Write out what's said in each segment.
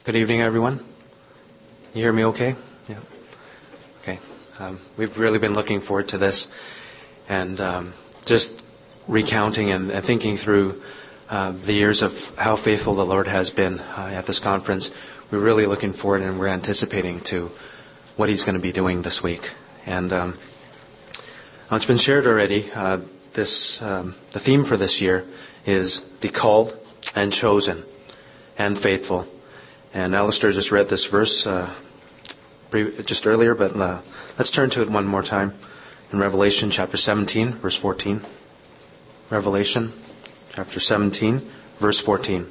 Good evening, everyone. You hear me okay? Yeah. Okay. We've really been looking forward to this, and just recounting and thinking through the years of how faithful the Lord has been at this conference. We're really looking forward, and we're anticipating to what He's going to be doing this week. And it's been shared already. The theme for this year is the called and chosen and faithful. And Alistair just read this verse just earlier, but let's turn to it one more time in Revelation chapter 17, verse 14. Revelation chapter 17, verse 14.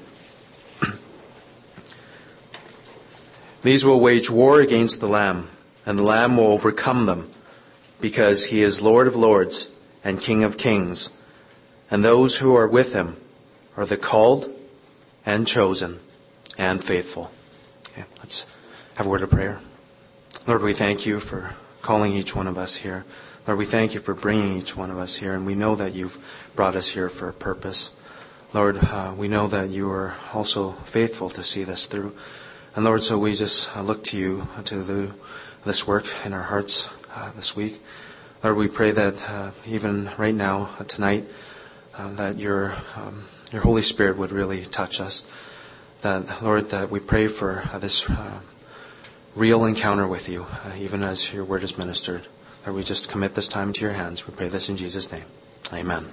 These will wage war against the Lamb, and the Lamb will overcome them, because He is Lord of lords and King of kings, and those who are with Him are the called and chosen and faithful. Okay, let's have a word of prayer. Lord, we thank You for calling each one of us here. Lord, we thank You for bringing each one of us here, and we know that You've brought us here for a purpose. Lord, we know that You are also faithful to see this through. And Lord, so we just look to You to do this work in our hearts this week. Lord, we pray that even right now, tonight, that Your Holy Spirit would really touch us. That, Lord, that we pray for this real encounter with You, even as Your word is ministered. Lord, we just commit this time into Your hands. We pray this in Jesus' name. Amen.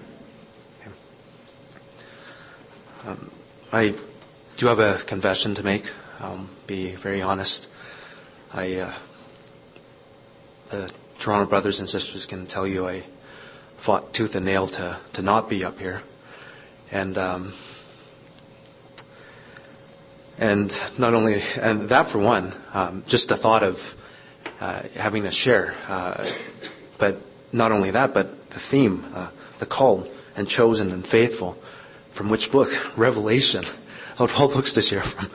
Okay. I do have a confession to make. I'll be very honest. The Toronto brothers and sisters can tell you I fought tooth and nail to not be up here. And not only, and that for one, just the thought of having to share. But not only that, but the theme, the called and chosen and faithful. From which book? Revelation. Out of all books to share from.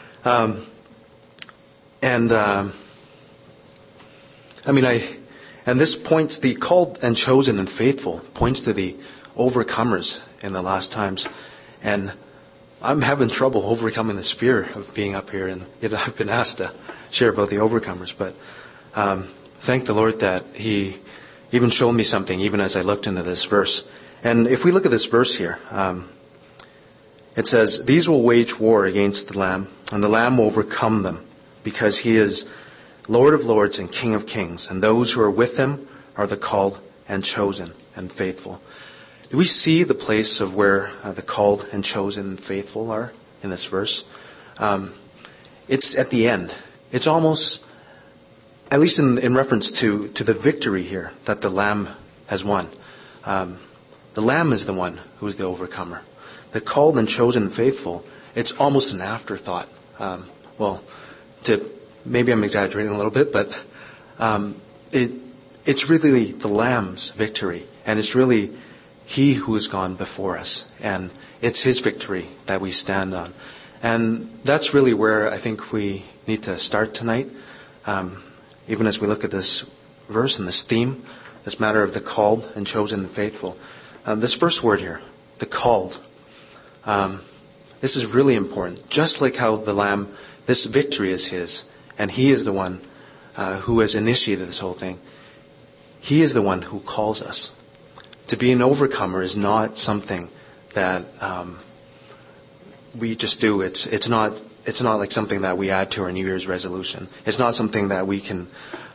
And this points, the called and chosen and faithful points to the overcomers in the last times. And I'm having trouble overcoming this fear of being up here, and yet I've been asked to share about the overcomers. But thank the Lord that He even showed me something, even as I looked into this verse. And if we look at this verse here, it says, "These will wage war against the Lamb, and the Lamb will overcome them, because He is Lord of lords and King of kings, and those who are with Him are the called and chosen and faithful." Do we see the place of where the called and chosen and faithful are in this verse? It's at the end. It's almost, at least in reference to the victory here that the Lamb has won. The Lamb is the one who is the overcomer. The called and chosen and faithful, it's almost an afterthought. Maybe I'm exaggerating a little bit, but it's really the Lamb's victory, and it's really He who has gone before us, and it's His victory that we stand on. And that's really where I think we need to start tonight, even as we look at this verse and this theme, this matter of the called and chosen and faithful. This first word here, the called, this is really important. Just like how the Lamb, this victory is His, and He is the one who has initiated this whole thing. He is the one who calls us. To be an overcomer is not something that we just do. It's not like something that we add to our New Year's resolution. It's not something that we can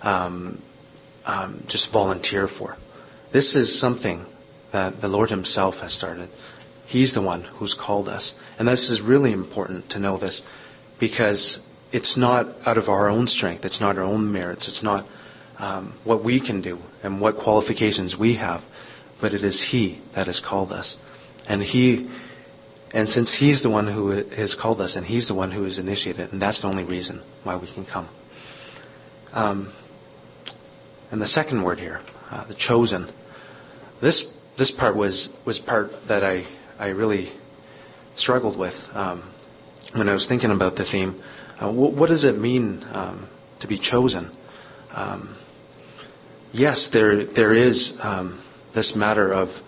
just volunteer for. This is something that the Lord Himself has started. He's the one who's called us. And this is really important to know this, because it's not out of our own strength. It's not our own merits. It's not what we can do and what qualifications we have. But it is He that has called us. And since He's the one who has called us, and He's the one who has initiated, and that's the only reason why we can come. And the second word here, the chosen. This part was part that I really struggled with when I was thinking about the theme. What does it mean to be chosen? Yes, there is this matter of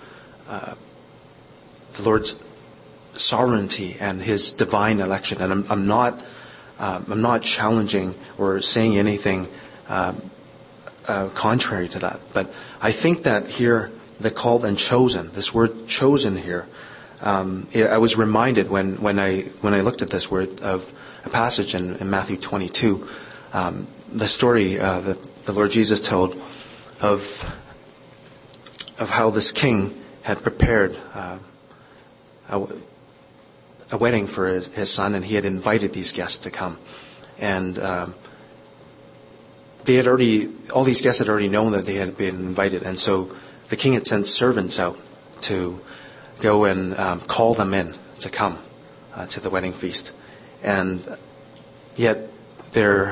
the Lord's sovereignty and His divine election. And I'm not I'm not challenging or saying anything contrary to that. But I think that here, the called and chosen, this word chosen here, I was reminded when I looked at this word of a passage in Matthew 22, the story that the Lord Jesus told of how this king had prepared a wedding for his son, and he had invited these guests to come. And all these guests had already known that they had been invited, and so the king had sent servants out to go and call them in to come to the wedding feast. And yet they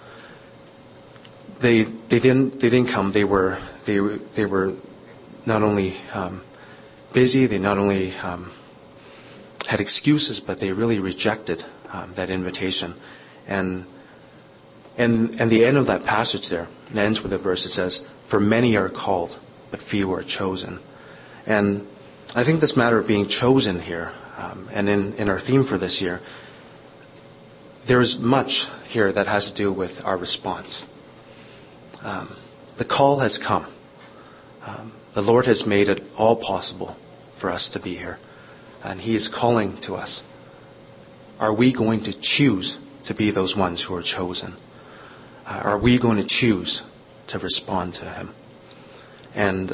didn't come. They were not only busy, they not only had excuses, but they really rejected that invitation. And the end of that passage there, it ends with a verse that says, "For many are called, but few are chosen." And I think this matter of being chosen here, and in our theme for this year, there is much here that has to do with our response. The call has come. The Lord has made it all possible for us to be here. And He is calling to us. Are we going to choose to be those ones who are chosen? Are we going to choose to respond to Him? And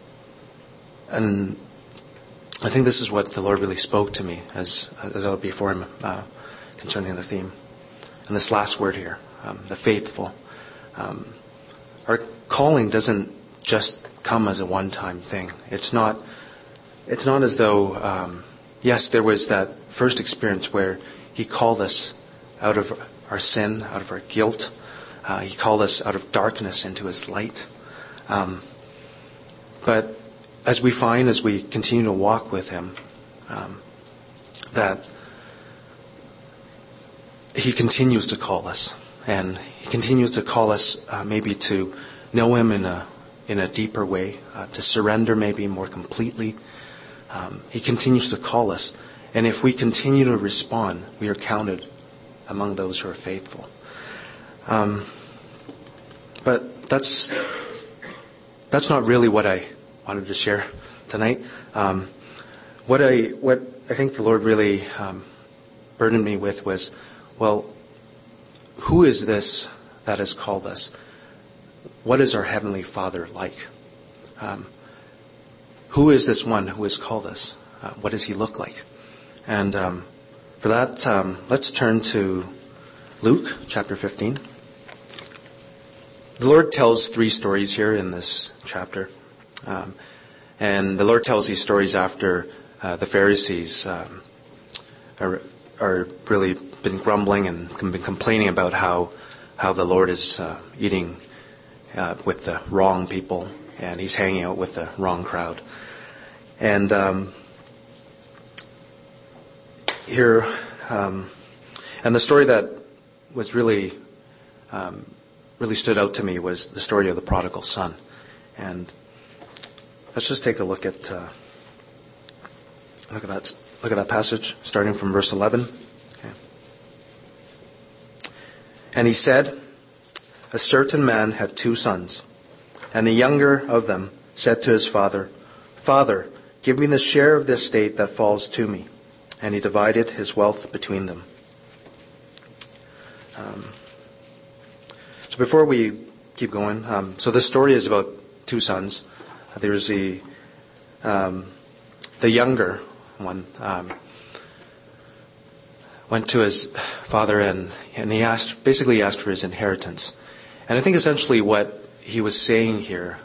I think this is what the Lord really spoke to me as before Him concerning the theme. And this last word here, the faithful. Our calling doesn't just come as a one-time thing. It's not as though, yes, there was that first experience where He called us out of our sin, out of our guilt. He called us out of darkness into His light. But as we continue to walk with Him, that He continues to call us, and He continues to call us maybe to know Him in a deeper way, to surrender maybe more completely. He continues to call us, and if we continue to respond, we are counted among those who are faithful. But that's not really what I wanted to share tonight. What I think the Lord really burdened me with was, well, who is this that has called us? What is our Heavenly Father like? Who is this one who has called us? What does He look like? And for that, let's turn to Luke chapter 15. The Lord tells 3 stories here in this chapter. And the Lord tells these stories after the Pharisees are really been grumbling and been complaining about how the Lord is eating with the wrong people, and He's hanging out with the wrong crowd. And here, and the story that was really stood out to me was the story of the prodigal son. And let's just take a look at that passage, starting from verse 11. Okay. And he said, "A certain man had 2 sons, and the younger of them said to his father, 'Father, give me the share of the estate that falls to me.' And he divided his wealth between them." So before we keep going, so this story is about 2 sons. There's the younger one went to his father and he basically asked for his inheritance. And I think essentially what he was saying here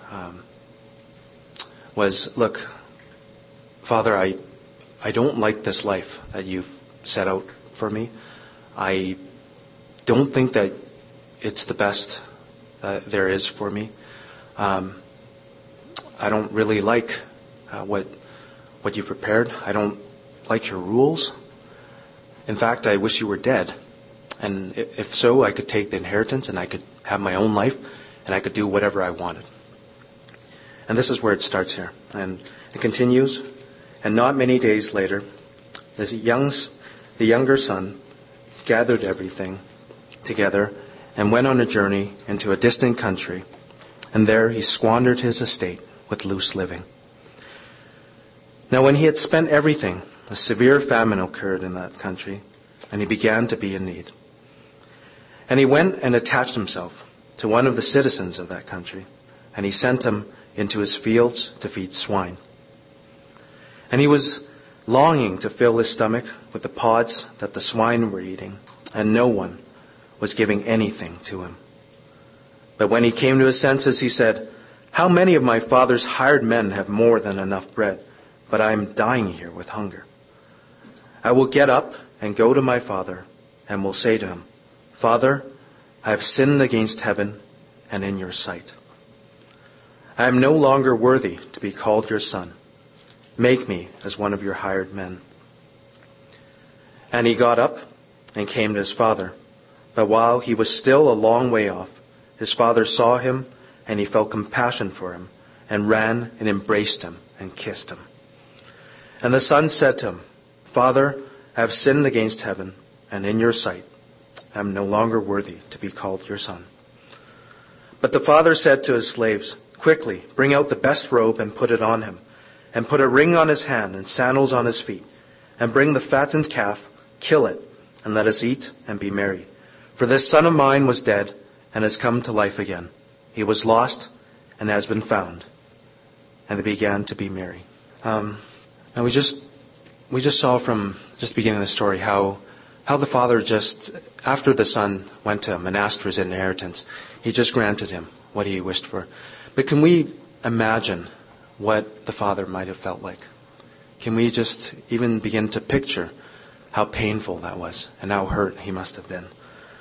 was, "Look, Father, I don't like this life that you've set out for me. I don't think that it's the best that there is for me. I don't really like what you prepared. I don't like your rules. In fact, I wish you were dead. And if so, I could take the inheritance and I could have my own life and I could do whatever I wanted." And this is where it starts here. And it continues. "And not many days later, the younger son gathered everything together and went on a journey into a distant country, and there he squandered his estate with loose living. Now when he had spent everything, a severe famine occurred in that country, and he began to be in need. And he went and attached himself to one of the citizens of that country, and he sent him into his fields to feed swine. And he was longing to fill his stomach with the pods that the swine were eating, and no one was giving anything to him. But when he came to his senses, he said, "How many of my father's hired men have more than enough bread, but I am dying here with hunger? I will get up and go to my father, and will say to him, 'Father, I have sinned against heaven and in your sight. I am no longer worthy to be called your son. Make me as one of your hired men.' And he got up and came to his father. But while he was still a long way off, his father saw him, and he felt compassion for him, and ran and embraced him and kissed him. And the son said to him, 'Father, I have sinned against heaven and in your sight. I am no longer worthy to be called your son.' But the father said to his slaves, 'Quickly, bring out the best robe and put it on him, and put a ring on his hand and sandals on his feet, and bring the fattened calf, kill it, and let us eat and be merry. For this son of mine was dead and has come to life again. He was lost and has been found.' And they began to be merry." Now we just saw from just the beginning of the story how the father just, after the son went to him and asked for his inheritance, he just granted him what he wished for. But can we imagine what the father might have felt like? Can we just even begin to picture how painful that was and how hurt he must have been?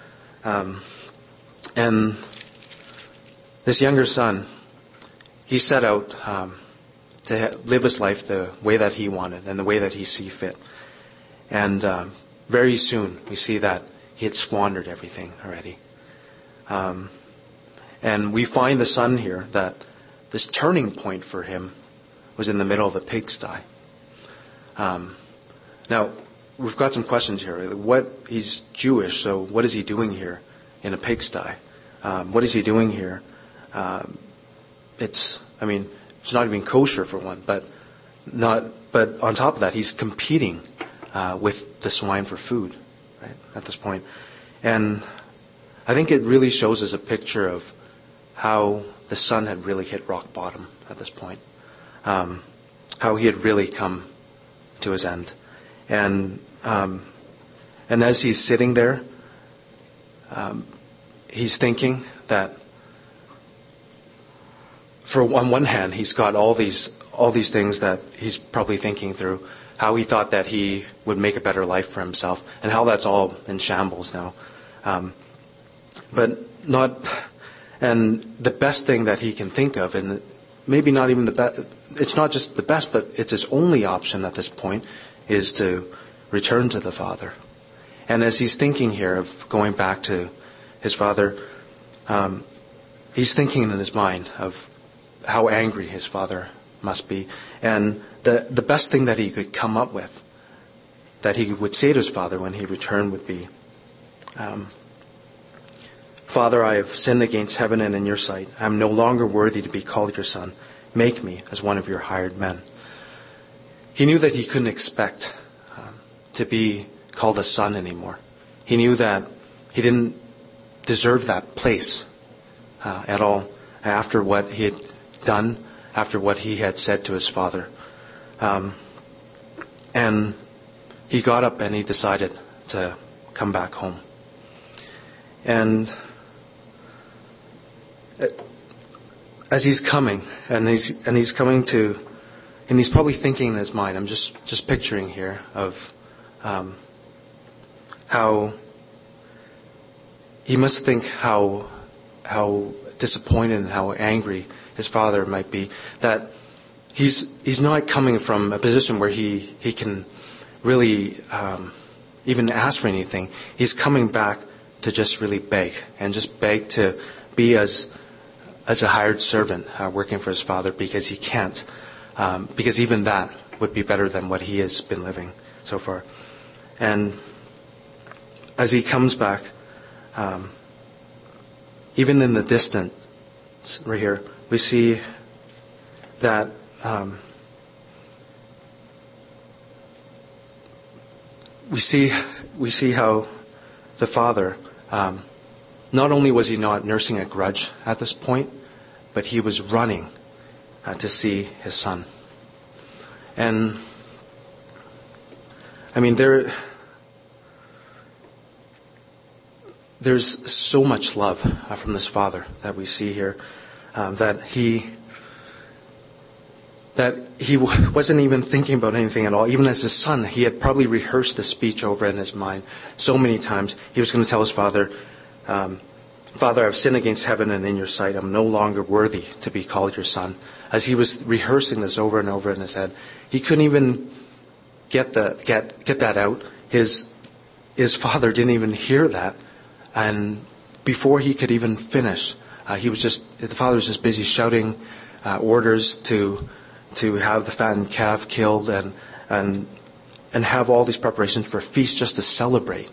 And this younger son, he set out to live his life the way that he wanted and the way that he see fit. And very soon we see that he had squandered everything already. And we find the son here that this turning point for him was in the middle of a pigsty. Now, we've got some questions here. He's Jewish, so what is he doing here in a pigsty? What is he doing here? It's not even kosher for one, but on top of that, he's competing with the swine for food, right, at this point. And I think it really shows us a picture of how the son had really hit rock bottom at this point. How he had really come to his end. And as he's sitting there, he's thinking that, on one hand, he's got all these things that he's probably thinking through, how he thought that he would make a better life for himself, and how that's all in shambles now. And the best thing that he can think of, and maybe not even the best, it's not just the best, but it's his only option at this point, is to return to the Father. And as he's thinking here of going back to his father, he's thinking in his mind of how angry his father must be. And the best thing that he could come up with, that he would say to his father when he returned, would be, "Father, I have sinned against heaven and in your sight. I am no longer worthy to be called your son. Make me as one of your hired men." He knew that he couldn't expect to be called a son anymore. He knew that he didn't deserve that place at all after what he had done, after what he had said to his father. And he got up and he decided to come back home. And as he's coming, and he's coming to, and he's probably thinking in his mind, I'm just picturing here of how he must think how disappointed and how angry his father might be, that he's not coming from a position where he can really even ask for anything. He's coming back to just really beg, and just beg to be as a hired servant working for his father, because he can't, because even that would be better than what he has been living so far. And as he comes back, even in the distance, right here, we see that we see how the Father, not only was he not nursing a grudge at this point, but he was running to see his Son. And I mean, there's so much love from this Father that we see here, that he wasn't even thinking about anything at all. Even as his Son, he had probably rehearsed the speech over in his mind so many times. He was going to tell his Father, Father, I've sinned against heaven and in your sight. I'm no longer worthy to be called your Son. As he was rehearsing this over and over in his head, he couldn't even get that out. His Father didn't even hear that. And before he could even finish, the Father was just busy shouting orders to have the fattened calf killed and have all these preparations for a feast just to celebrate.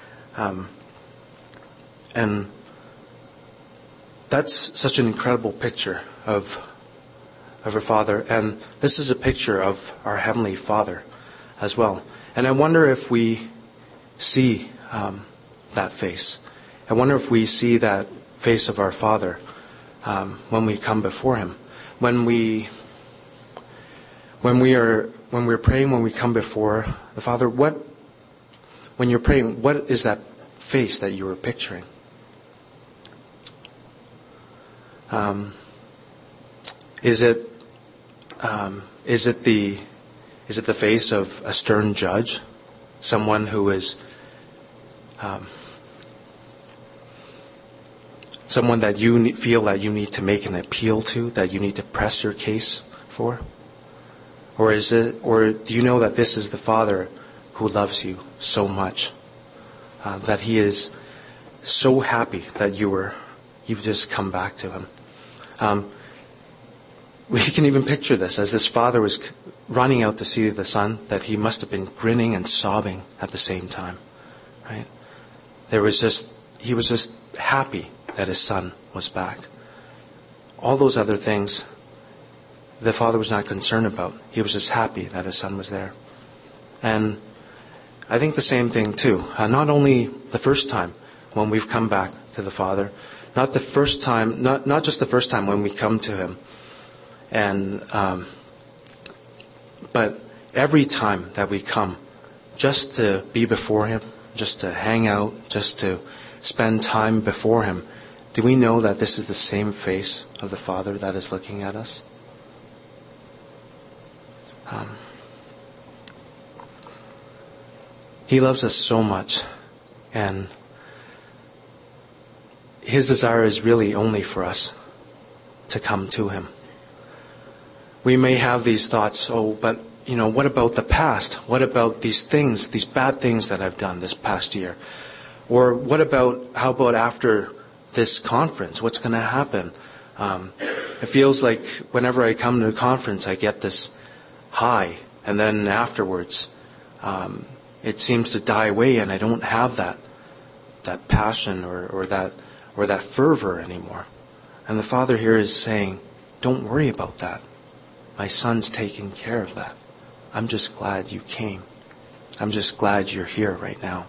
And that's such an incredible picture of our Father. And this is a picture of our Heavenly Father as well. And I wonder if we see that face. I wonder if we see that face of our Father when we come before Him. When we're praying, when we come before the Father, when you're praying, what is that face that you were picturing? Is it the face of a stern judge, someone who is someone that you feel that you need to make an appeal to, that you need to press your case for? Or do you know that this is the Father who loves you so much, that He is so happy that you've just come back to Him? We can even picture this as this Father was running out to see the Son, that He must have been grinning and sobbing at the same time, right? He was just happy that His Son was back. All those other things, the Father was not concerned about. He was just happy that His Son was there. And I think the same thing too. Not only the first time when we've come back to the Father, not just the first time when we come to Him, but every time that we come, just to be before Him, just to hang out, just to spend time before Him, do we know that this is the same face of the Father that is looking at us? He loves us so much, and His desire is really only for us to come to Him. We may have these thoughts, but what about the past? What about these things, these bad things that I've done this past year? Or how about after this conference? What's going to happen? It feels like whenever I come to a conference, I get this high, and then afterwards, it seems to die away, and I don't have that passion or that fervor anymore. And the Father here is saying, don't worry about that. My Son's taking care of that. I'm just glad you came. I'm just glad you're here right now.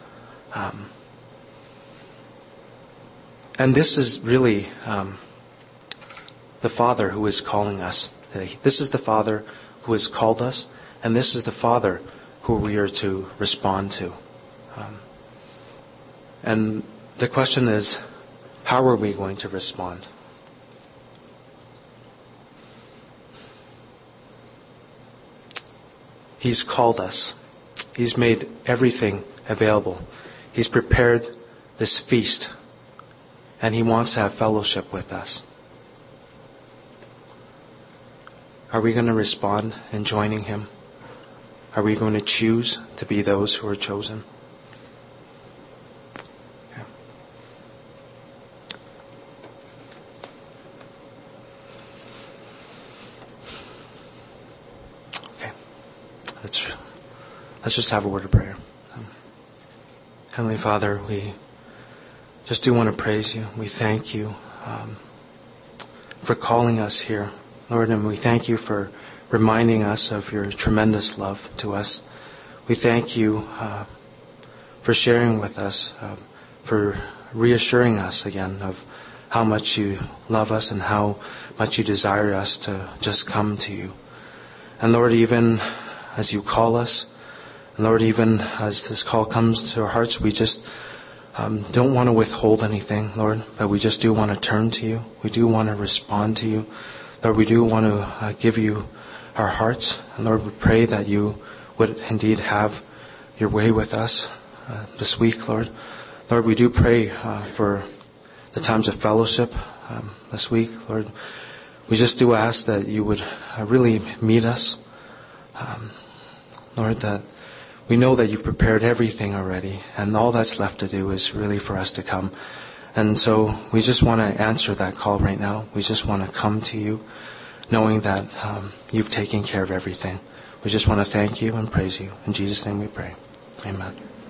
And this is really the Father who is calling us today. This is the Father who has called us, and this is the Father who we are to respond to. And the question is, how are we going to respond? He's called us. He's made everything available. He's prepared this feast, and He wants to have fellowship with us. Are we going to respond in joining Him? Are we going to choose to be those who are chosen? Okay. Let's just have a word of prayer. Heavenly Father, just do want to praise you. We thank you for calling us here, Lord, and we thank you for reminding us of your tremendous love to us. We thank you for sharing with us, for reassuring us again of how much you love us and how much you desire us to just come to you. And Lord, even as you call us, and Lord, even as this call comes to our hearts, we just don't want to withhold anything, Lord, but we just do want to turn to you. We do want to respond to you. Lord, we do want to give you our hearts. And Lord, we pray that you would indeed have your way with us this week, Lord. Lord, we do pray for the times of fellowship this week, Lord. We just do ask that you would really meet us. Lord, that we know that you've prepared everything already, and all that's left to do is really for us to come. And so we just want to answer that call right now. We just want to come to you, knowing that you've taken care of everything. We just want to thank you and praise you. In Jesus' name we pray. Amen.